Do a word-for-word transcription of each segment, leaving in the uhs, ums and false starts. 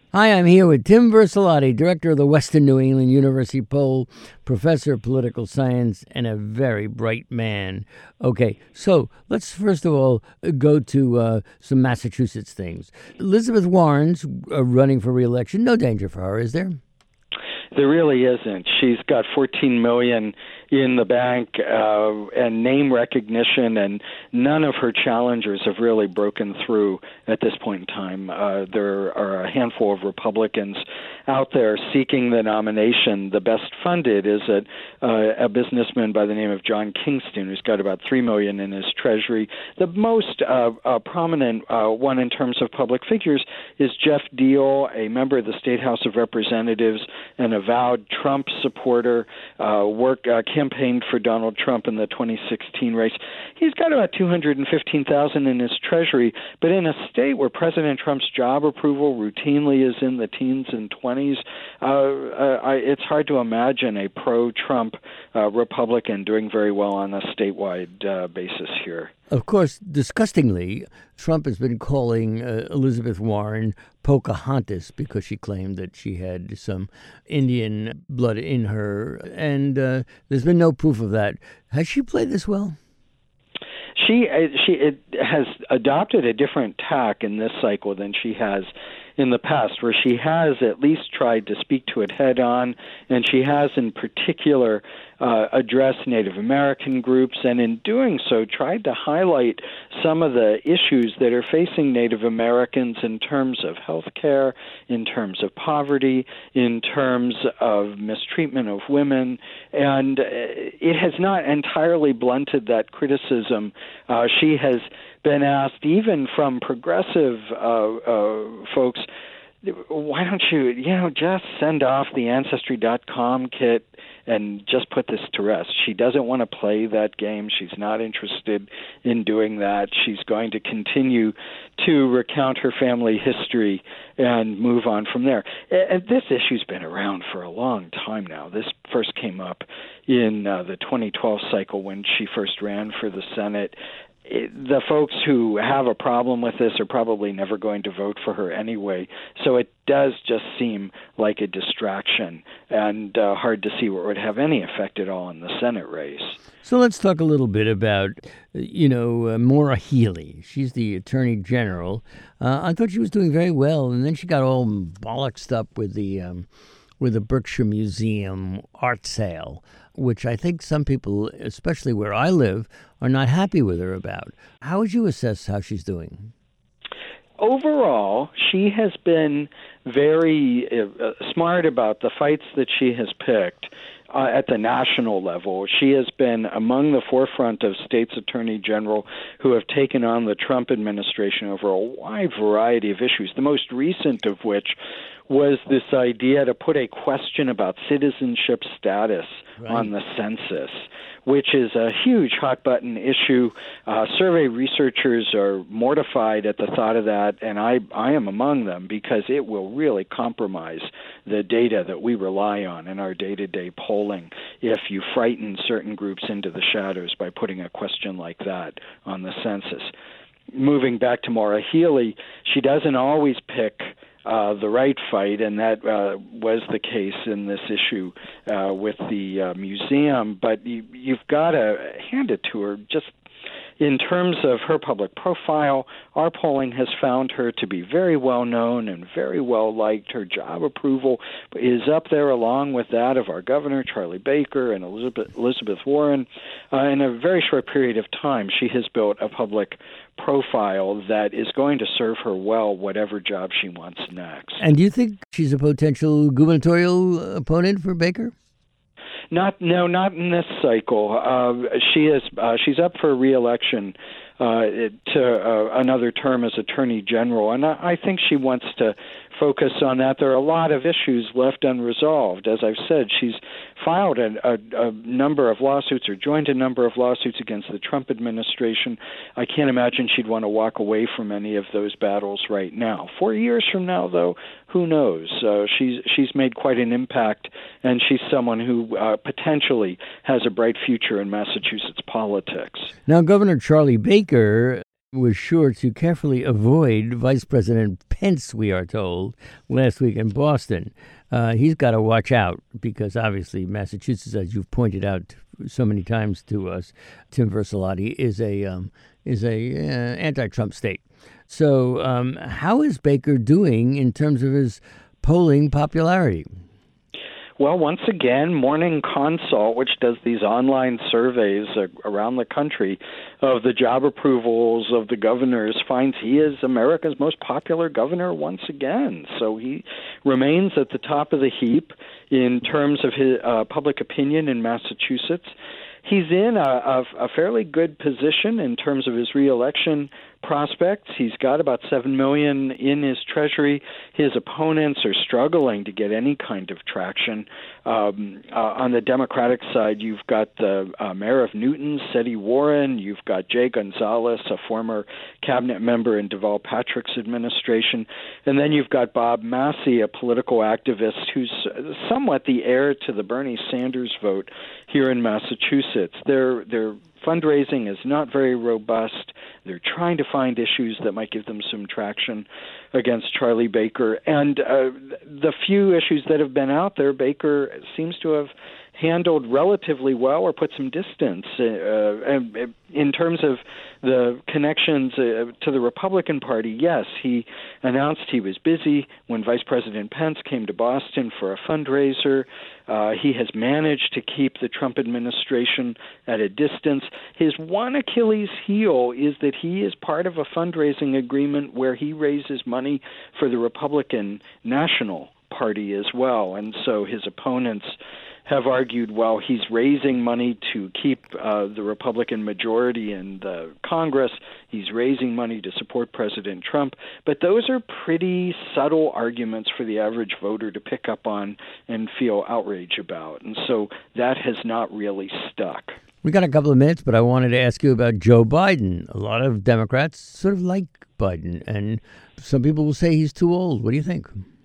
Hi, I'm here with Tim Versalati, director of the Western New England University Poll, professor of political science, and a very bright man. Okay, so let's first of all go to uh, some Massachusetts things. Elizabeth Warren's uh, running for re-election. No danger for her, is there? There really isn't. She's got fourteen million dollars in the bank uh, and name recognition, and none of her challengers have really broken through at this point in time. Uh, there are a handful of Republicans out there seeking the nomination. The best funded is a, uh, a businessman by the name of John Kingston, who's got about three million dollars in his treasury. The most uh, uh, prominent uh, one in terms of public figures is Jeff Deal, a member of the State House of Representatives, an avowed Trump supporter, uh, work uh, campaigned for Donald Trump in the twenty sixteen race. He's got about two hundred fifteen thousand dollars in his treasury, but in a state where President Trump's job approval routinely is in the teens and twenties, uh, uh, I, it's hard to imagine a pro-Trump uh, Republican doing very well on a statewide uh, basis here. Of course, disgustingly, Trump has been calling uh, Elizabeth Warren Pocahontas because she claimed that she had some Indian blood in her, and uh, there's been no proof of that. Has she played this well? She she it has adopted a different tack in this cycle than she has in the past, where she has at least tried to speak to it head on, and she has in particular uh, addressed Native American groups, and in doing so tried to highlight some of the issues that are facing Native Americans in terms of health care, in terms of poverty, in terms of mistreatment of women, and it has not entirely blunted that criticism. Uh, she has been asked, even from progressive uh, uh, folks, why don't you, you know, just send off the Ancestry dot com kit and just put this to rest. She doesn't want to play that game. She's not interested in doing that. She's going to continue to recount her family history and move on from there. And this issue's been around for a long time now. This first came up in uh, the twenty twelve cycle when she first ran for the Senate. It, the folks who have a problem with this are probably never going to vote for her anyway. So it does just seem like a distraction and uh, hard to see where it would have any effect at all in the Senate race. So let's talk a little bit about, you know, uh, Maura Healey. She's the Attorney General. Uh, I thought she was doing very well, and then she got all bollocksed up with the um, with the Berkshire Museum art sale, which I think some people, especially where I live, are not happy with her about. How would you assess how she's doing? Overall, she has been very uh, smart about the fights that she has picked uh, at the national level. She has been among the forefront of states' attorney general who have taken on the Trump administration over a wide variety of issues, the most recent of which was this idea to put a question about citizenship status right on the census, which is a huge hot-button issue. Uh, survey researchers are mortified at the thought of that, and I, I am among them, because it will really compromise the data that we rely on in our day-to-day polling if you frighten certain groups into the shadows by putting a question like that on the census. Moving back to Maura Healey, she doesn't always pick Uh, the right fight, and that uh, was the case in this issue uh, with the uh, museum. But you, you've got to hand it to her. Just in terms of her public profile, our polling has found her to be very well known and very well liked. Her job approval is up there along with that of our governor, Charlie Baker, and Elizabeth, Elizabeth Warren. Uh, in a very short period of time, she has built a public profile that is going to serve her well, whatever job she wants next. And do you think she's a potential gubernatorial opponent for Baker? Not, no, not in this cycle. Uh, she is. Uh, she's up for re-election uh, to uh, another term as Attorney General, and I, I think she wants to focus on that. There are a lot of issues left unresolved. As I've said, she's filed a, a, a number of lawsuits or joined a number of lawsuits against the Trump administration. I can't imagine she'd want to walk away from any of those battles right now. Four years from now, though, who knows? Uh, she's she's made quite an impact, and she's someone who uh, potentially has a bright future in Massachusetts politics. Now, Governor Charlie Baker was sure to carefully avoid Vice President Pence, we are told, last week in Boston. Uh, he's got to watch out because obviously Massachusetts, as you've pointed out so many times to us, Tim Versalati, is a um, is a uh, anti-Trump state. So um, how is Baker doing in terms of his polling popularity? Well, once again, Morning Consult, which does these online surveys uh, around the country of the job approvals of the governors, finds he is America's most popular governor once again. So he remains at the top of the heap in terms of his uh, public opinion in Massachusetts. He's in a, a, a fairly good position in terms of his reelection prospects. He's got about seven million dollars in his treasury. His opponents are struggling to get any kind of traction. Um, uh, on the Democratic side, you've got the uh, mayor of Newton, Seti Warren. You've got Jay Gonzalez, a former cabinet member in Deval Patrick's administration. And then you've got Bob Massey, a political activist who's somewhat the heir to the Bernie Sanders vote here in Massachusetts. They're, they're fundraising is not very robust. They're trying to find issues that might give them some traction against Charlie Baker. And uh, the few issues that have been out there, Baker seems to have handled relatively well or put some distance uh, in terms of the connections uh, to the Republican Party. Yes, he announced he was busy when Vice President Pence came to Boston for a fundraiser. Uh, he has managed to keep the Trump administration at a distance. His one Achilles heel is that he is part of a fundraising agreement where he raises money for the Republican National Party as well. And so his opponents have argued, well, he's raising money to keep uh, the Republican majority in the Congress. He's raising money to support President Trump. But those are pretty subtle arguments for the average voter to pick up on and feel outrage about. And so that has not really stuck. We got a couple of minutes, but I wanted to ask you about Joe Biden. A lot of Democrats sort of like Biden, and some people will say he's too old. What do you think?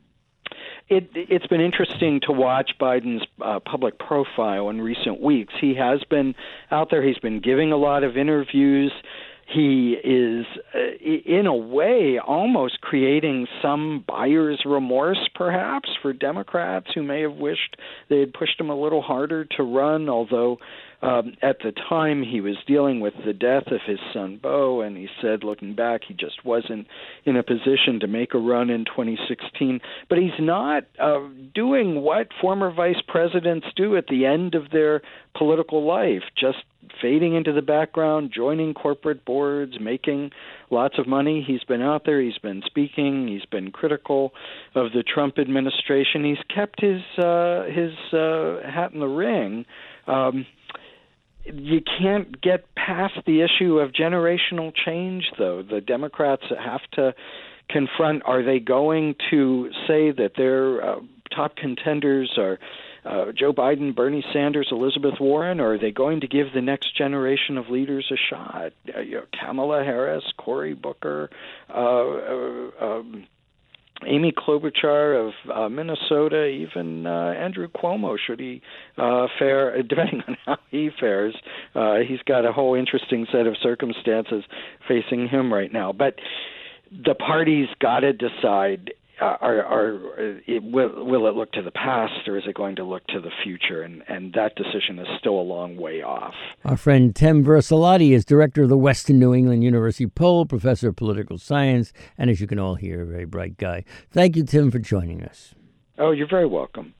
It, it's been interesting to watch Biden's uh, public profile in recent weeks. He has been out there. He's been giving a lot of interviews. He is, uh, in a way, almost creating some buyer's remorse, perhaps, for Democrats who may have wished they had pushed him a little harder to run, although um, at the time he was dealing with the death of his son, Beau, and he said, looking back, he just wasn't in a position to make a run in twenty sixteen. But he's not uh, doing what former vice presidents do at the end of their political life, just fading into the background, joining corporate boards, making lots of money. He's been out there. He's been speaking. He's been critical of the Trump administration. He's kept his uh, his uh, hat in the ring. Um, you can't get past the issue of generational change, though. The Democrats have to confront, are they going to say that their uh, top contenders are Uh, Joe Biden, Bernie Sanders, Elizabeth Warren, or are they going to give the next generation of leaders a shot? Uh, you know, Kamala Harris, Cory Booker, uh, uh, um, Amy Klobuchar of uh, Minnesota, even uh, Andrew Cuomo, should he uh, fare, depending on how he fares. Uh, he's got a whole interesting set of circumstances facing him right now. But the party's got to decide, Uh, are, are it, will, will it look to the past or is it going to look to the future? And, and that decision is still a long way off. Our friend Tim Versalati is director of the Western New England University Poll, professor of political science, and as you can all hear, a very bright guy. Thank you, Tim, for joining us. Oh, you're very welcome.